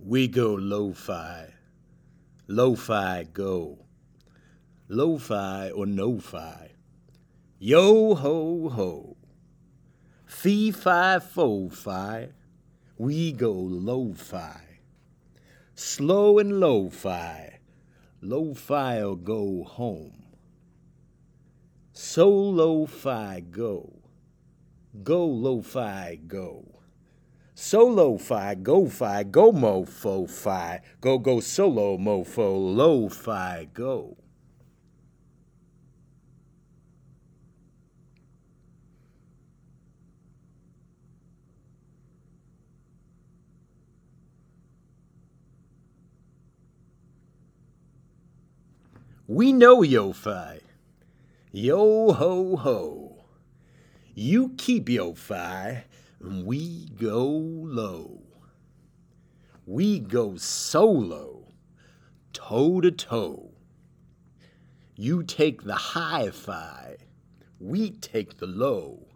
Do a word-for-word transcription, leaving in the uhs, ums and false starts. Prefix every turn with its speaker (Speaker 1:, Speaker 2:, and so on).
Speaker 1: We go lo-fi, lo-fi go, lo-fi or no-fi. Yo ho ho, fee-fi fo-fi, we go lo-fi. Slow and lo-fi, lo-fi'll go home. So lo-fi go, go lo-fi go. So lo-fi, go-fi, go mofo-fi, go go solo mofo, lo-fi go. We know yo-fi, yo ho ho. You keep yo-fi, and we go low. We go solo, toe to toe. You take the hi-fi, we take the low.